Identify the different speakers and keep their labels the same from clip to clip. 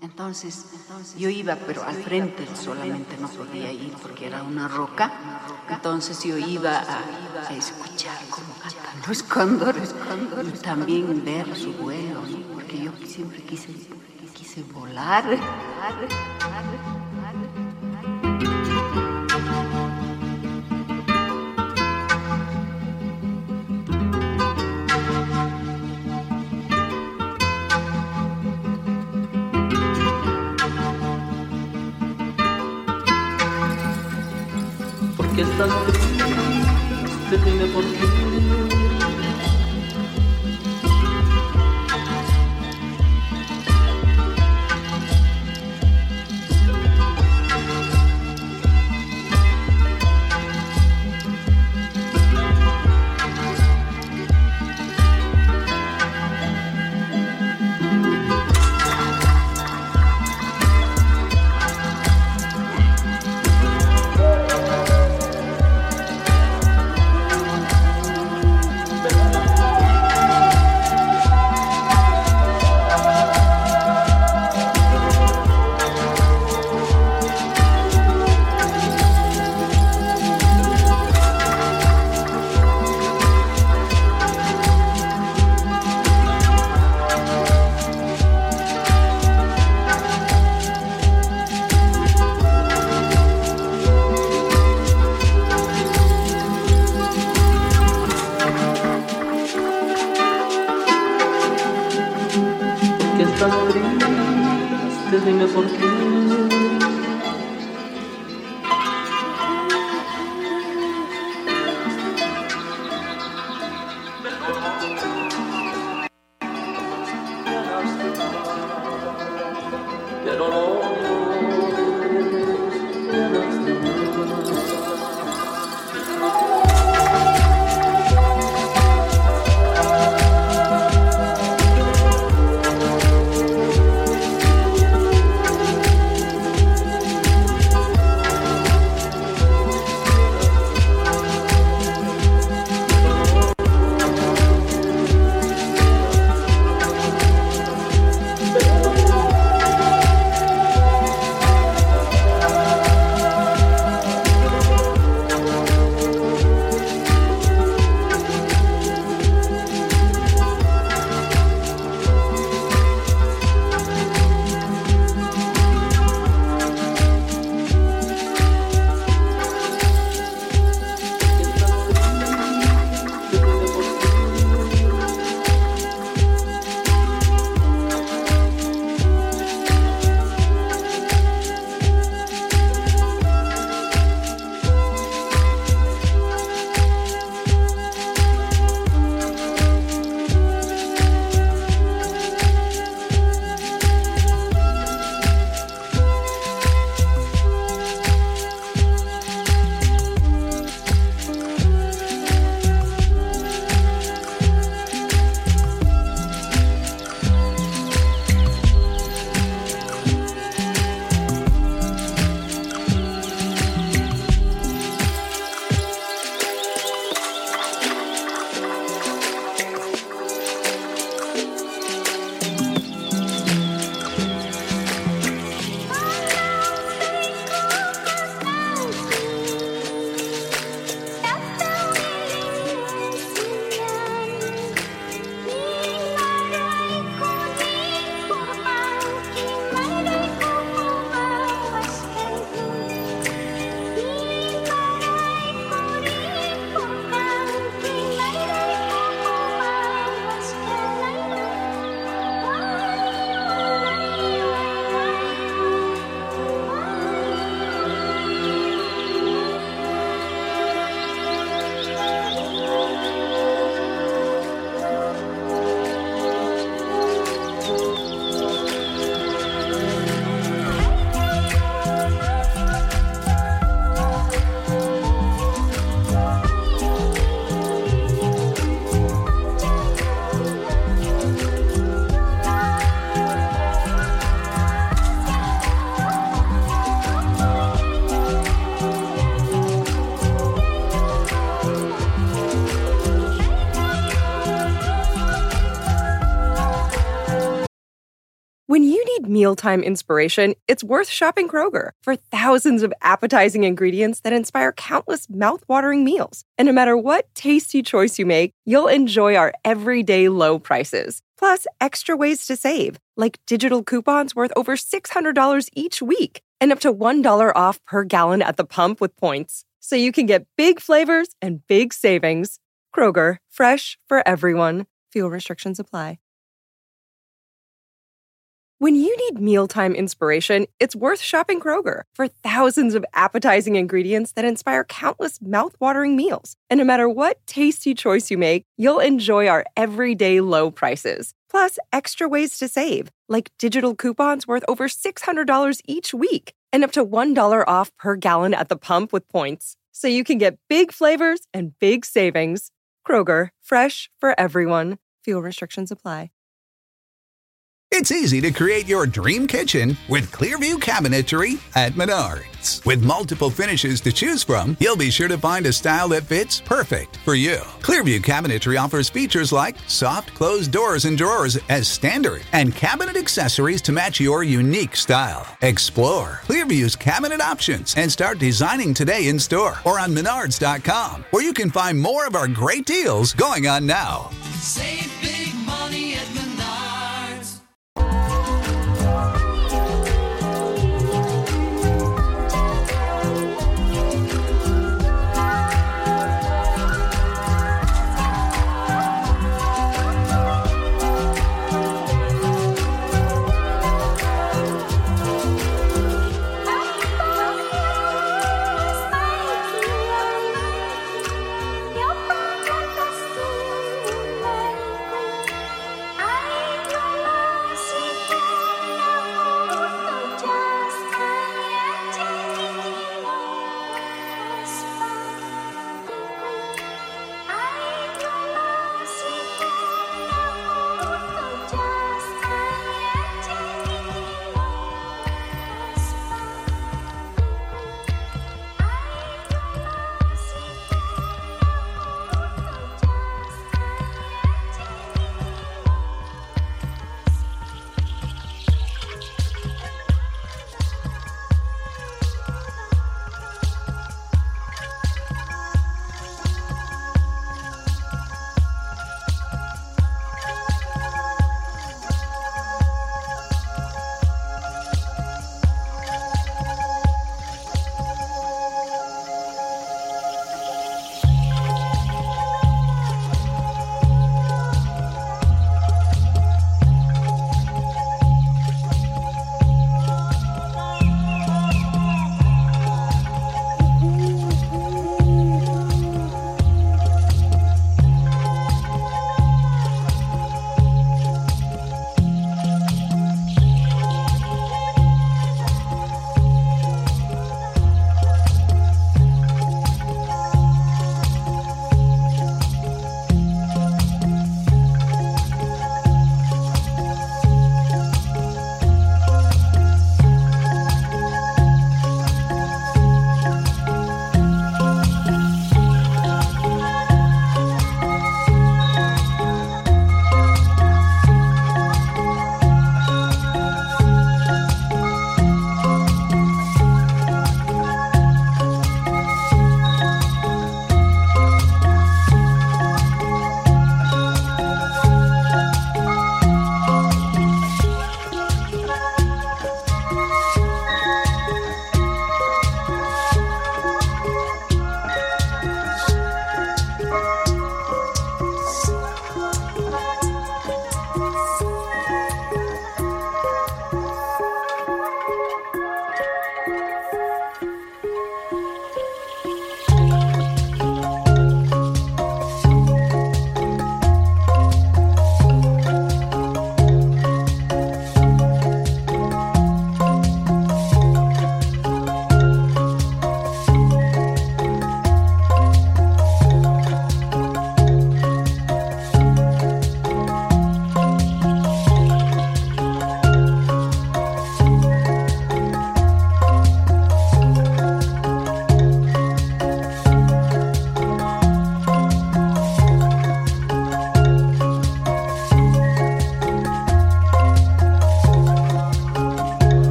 Speaker 1: Entonces yo iba, pero al frente solamente no podía ir porque era una roca. Entonces yo iba a escuchar cómo cantan los cóndores y también ver su vuelo, ¿no? Porque yo siempre quise volar.
Speaker 2: ¿Por qué estás triste? Dime por qué. Estás triste, dime por qué.
Speaker 3: When you need mealtime inspiration, it's worth shopping Kroger for thousands of appetizing ingredients that inspire countless mouth-watering meals. And no matter what tasty choice you make, you'll enjoy our everyday low prices. Plus, extra ways to save, like digital coupons worth over $600 each week and up to $1 off per gallon at the pump with points. So you can get big flavors and big savings. Kroger, fresh for everyone. Fuel restrictions apply. When you need mealtime inspiration, it's worth shopping Kroger for thousands of appetizing ingredients that inspire countless mouth-watering meals. And no matter what tasty choice you make, you'll enjoy our everyday low prices. Plus, extra ways to save, like digital coupons worth over $600 each week and up to $1 off per gallon at the pump with points. So you can get big flavors and big savings. Kroger, fresh for everyone. Fuel restrictions apply.
Speaker 4: It's easy to create your dream kitchen with Clearview Cabinetry at Menards. With multiple finishes to choose from, you'll be sure to find a style that fits perfect for you. Clearview Cabinetry offers features like soft closed doors and drawers as standard and cabinet accessories to match your unique style. Explore Clearview's cabinet options and start designing today in store or on Menards.com, where you can find more of our great deals going on now.
Speaker 5: Save big money at Menards.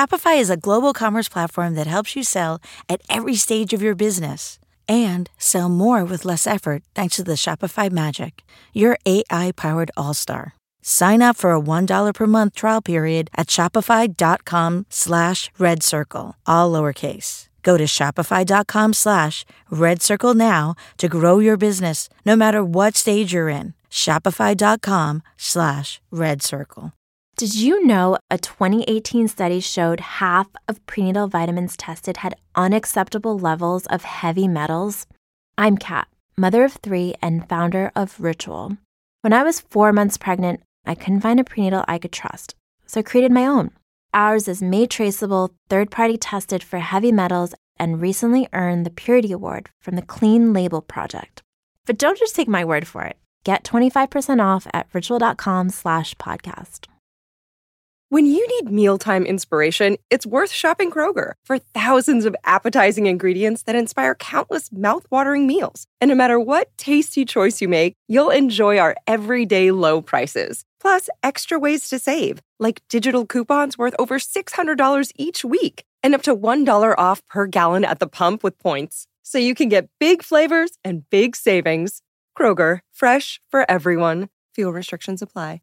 Speaker 6: Shopify is a global commerce platform that helps you sell at every stage of your business and sell more with less effort thanks to the Shopify Magic, your AI-powered all-star. Sign up for a $1 per month trial period at shopify.com/redcircle, all lowercase. Go to shopify.com/redcircle now to grow your business no matter what stage you're in. Shopify.com/redcircle.
Speaker 7: Did you know a 2018 study showed half of prenatal vitamins tested had unacceptable levels of heavy metals? I'm Kat, mother of 3 and founder of Ritual. When I was 4 months pregnant, I couldn't find a prenatal I could trust, so I created my own. Ours is made traceable, third-party tested for heavy metals, and recently earned the Purity Award from the Clean Label Project. But don't just take my word for it. Get 25% off at ritual.com/podcast.
Speaker 3: When you need mealtime inspiration, it's worth shopping Kroger for thousands of appetizing ingredients that inspire countless mouth-watering meals. And no matter what tasty choice you make, you'll enjoy our everyday low prices. Plus, extra ways to save, like digital coupons worth over $600 each week and up to $1 off per gallon at the pump with points. So you can get big flavors and big savings. Kroger, fresh for everyone. Fuel restrictions apply.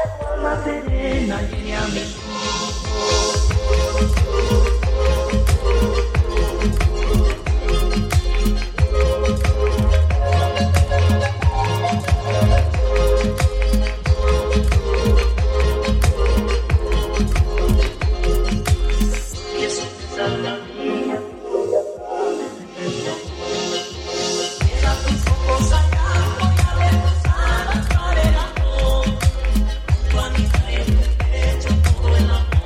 Speaker 2: Alma serena llene a mis
Speaker 5: Todo el amor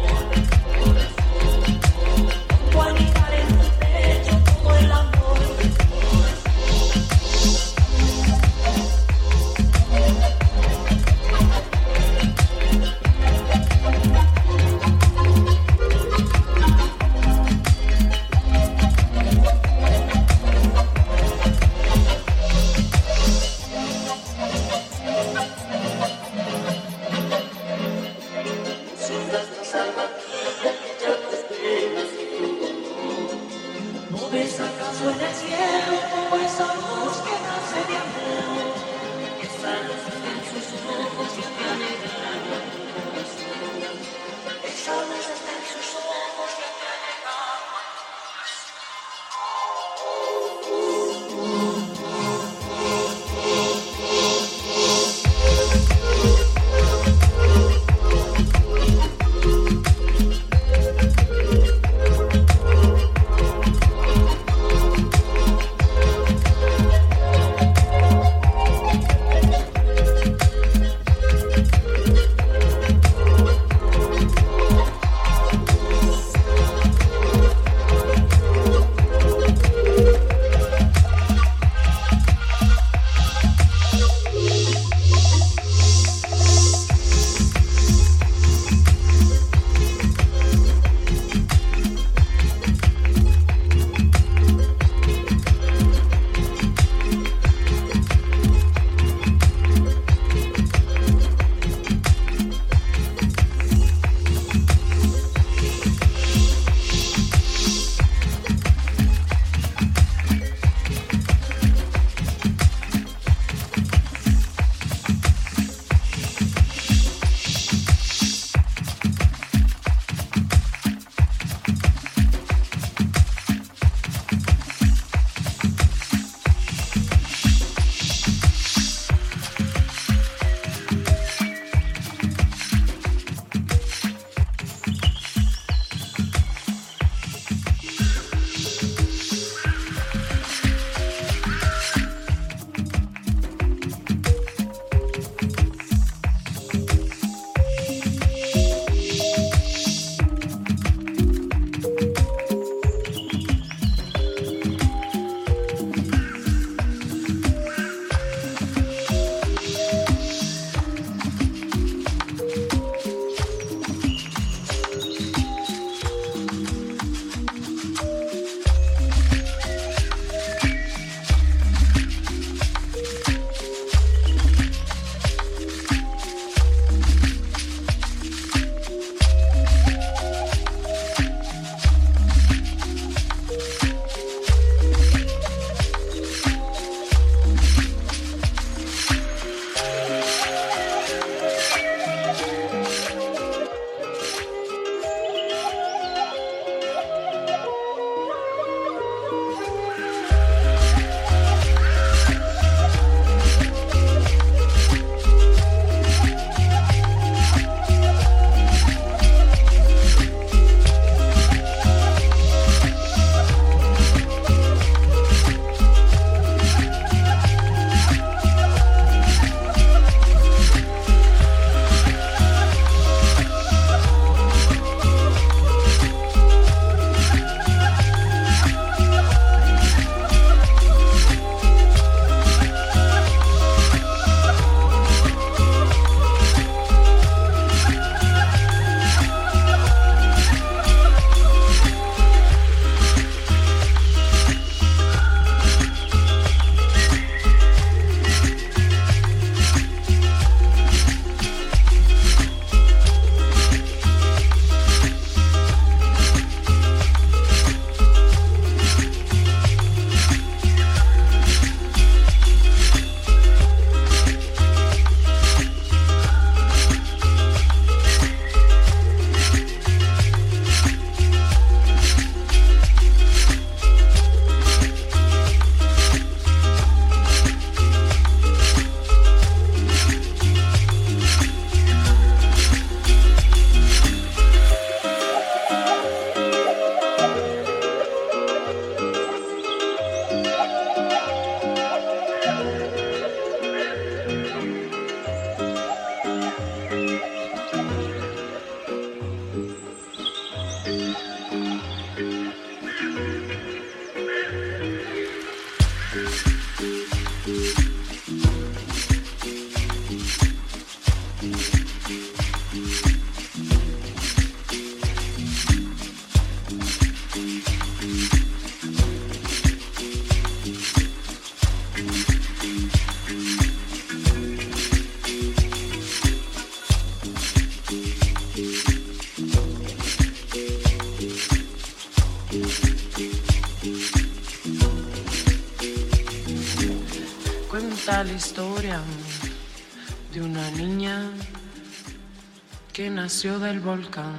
Speaker 8: Cuenta la historia de una niña que nació del volcán,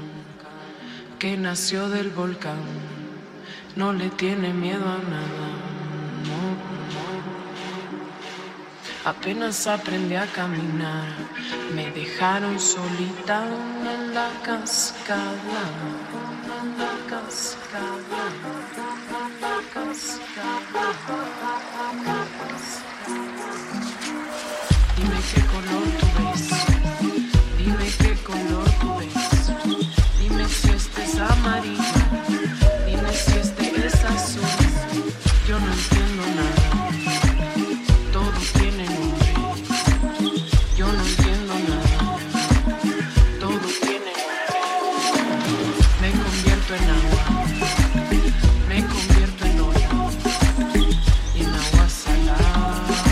Speaker 8: no le tiene miedo a nada, no. Apenas aprendí a caminar, me dejaron solita en la cascada, Dime qué color tú ves, dime qué color tú ves, dime si este es amarillo, dime si este es azul, yo no entiendo nada, todo tiene nombre, yo no entiendo nada, todo tiene nombre, me convierto en agua, me convierto en ola, y en agua salada.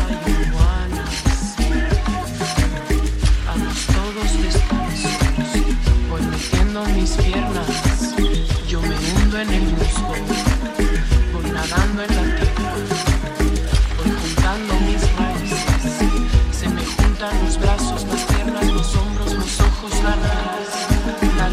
Speaker 8: Mis piernas, yo me hundo en el musgo, voy nadando en la tierra, voy juntando mis raíces, se me juntan los brazos, las piernas, los hombros, los ojos, la nariz, la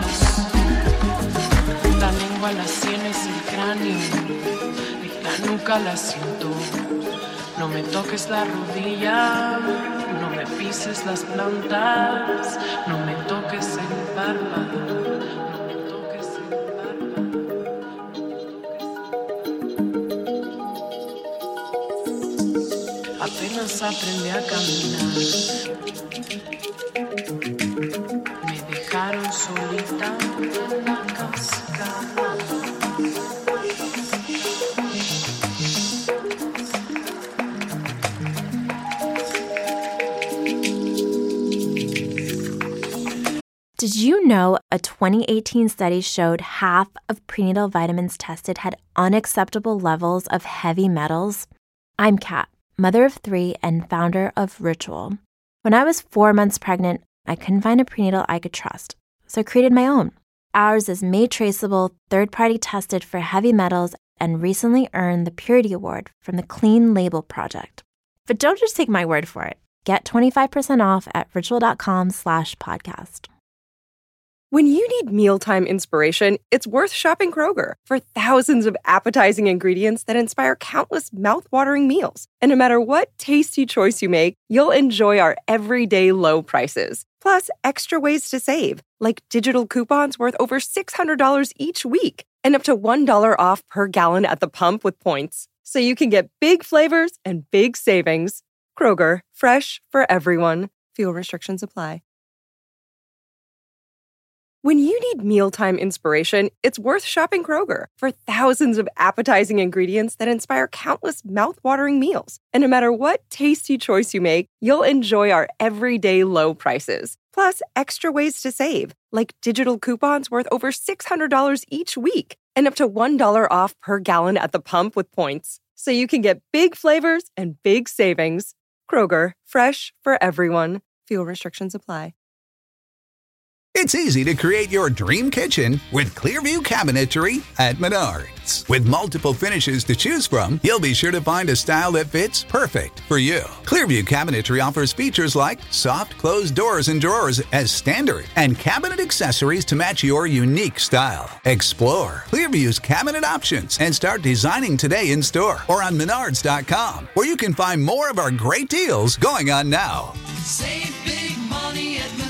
Speaker 8: lengua, las sienes, el cráneo, la nuca la siento, no me toques la rodilla, no me pises las plantas, no me toques el párpado, no me toques el párpado. Apenas aprendí a caminar, me dejaron solita en la cascada.
Speaker 7: Did you know a 2018 study showed half of prenatal vitamins tested had unacceptable levels of heavy metals? I'm Kat, mother of 3 and founder of Ritual. When I was 4 months pregnant, I couldn't find a prenatal I could trust, so I created my own. Ours is made traceable, third-party tested for heavy metals, and recently earned the Purity Award from the Clean Label Project. But don't just take my word for it. Get 25% off at ritual.com/podcast.
Speaker 3: When you need mealtime inspiration, it's worth shopping Kroger for thousands of appetizing ingredients that inspire countless mouth-watering meals. And no matter what tasty choice you make, you'll enjoy our everyday low prices. Plus, extra ways to save, like digital coupons worth over $600 each week and up to $1 off per gallon at the pump with points. So you can get big flavors and big savings. Kroger, fresh for everyone. Fuel restrictions apply. When you need mealtime inspiration, it's worth shopping Kroger for thousands of appetizing ingredients that inspire countless mouth-watering meals. And no matter what tasty choice you make, you'll enjoy our everyday low prices. Plus, extra ways to save, like digital coupons worth over $600 each week and up to $1 off per gallon at the pump with points. So you can get big flavors and big savings. Kroger, fresh for everyone. Fuel restrictions apply.
Speaker 4: It's easy to create your dream kitchen with Clearview Cabinetry at Menards. With multiple finishes to choose from, you'll be sure to find a style that fits perfect for you. Clearview Cabinetry offers features like soft closed doors and drawers as standard and cabinet accessories to match your unique style. Explore Clearview's cabinet options and start designing today in store or on Menards.com, where you can find more of our great deals going on now.
Speaker 5: Save big money at Menards.